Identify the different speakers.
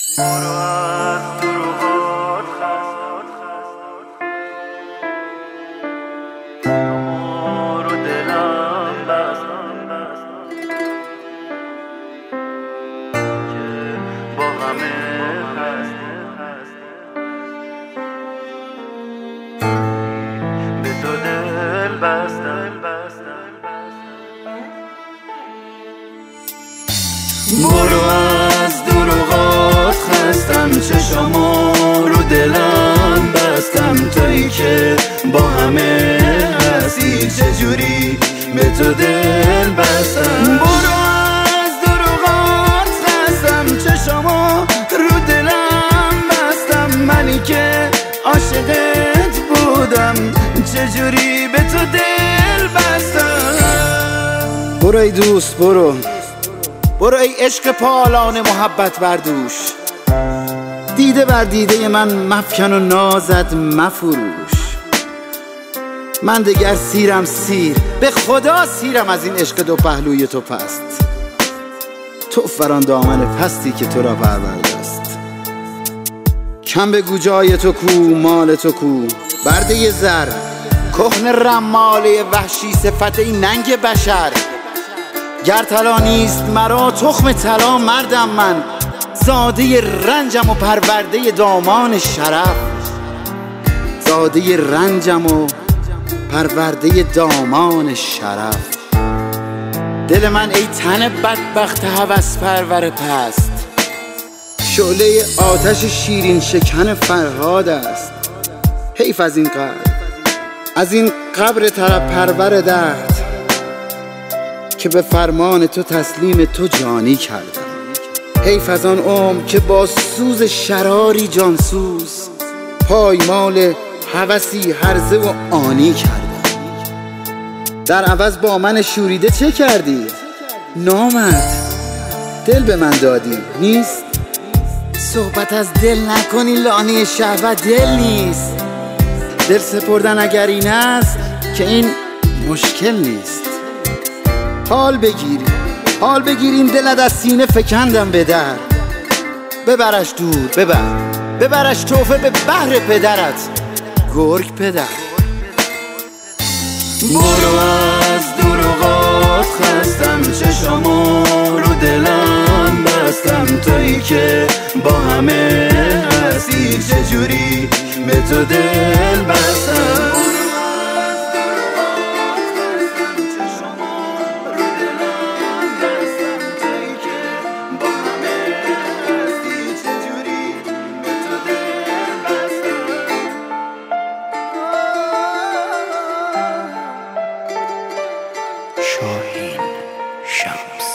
Speaker 1: برو از دروغات رو دلم بست که با همه هست به تو دل بستم. برو از دروغات خستم، چشامو رو دلم بستم، تویی که با همه هستی چجوری به تو دل بستم. برو از دروغات خستم، چشامو رو دلم بستم، منی که عاشقت بودم چجوری به تو دل بستم.
Speaker 2: برو ای دوست، برو ای عشق پالان محبت بردوش، دیده بر دیده من مفکن و نازد مفروش. من دگر سیرم سیر، به خدا سیرم از این عشق دو پهلوی تو پست. تو فران دامن پستی که تو را پرورده است. کم بگو جای تو کو، مال تو کو، برده زر کهن رماله وحشی صفت این ننگ بشر. گر طلا نیست مرا تخم طلا مردم من، زاده رنجم و پرورده دامان شرف. زاده رنجم و پرورده دامان شرف. دل من ای تن بدبخت هوس پرور پست، شعله آتش شیرین شکن فرهاد است. حیف از این قبر، از این قبر طرب پرور درد که به فرمان تو تسلیم تو جانی کردم. حیف از آن عمر که با سوز شراری جانسوز پایمال هوسی هرزه و آنی کردم. در عوض با من شوریده چه کردی؟ نامرد دل به من دادی نیست؟ صحبت از دل نکنی، لانه شهوت دل نیست. دل سپردن اگر این است که این مشکل نیست. حال بگیر این دلت از سینه فکندم به در. ببرش دور، ببرش توفه به بحر پدرت، گرگ پدر.
Speaker 1: برو از دروغات خستم، چشامو رو دلم بستم، تویی که با همه هستی چجوری به تو دل بستم.
Speaker 3: شاهین شمس.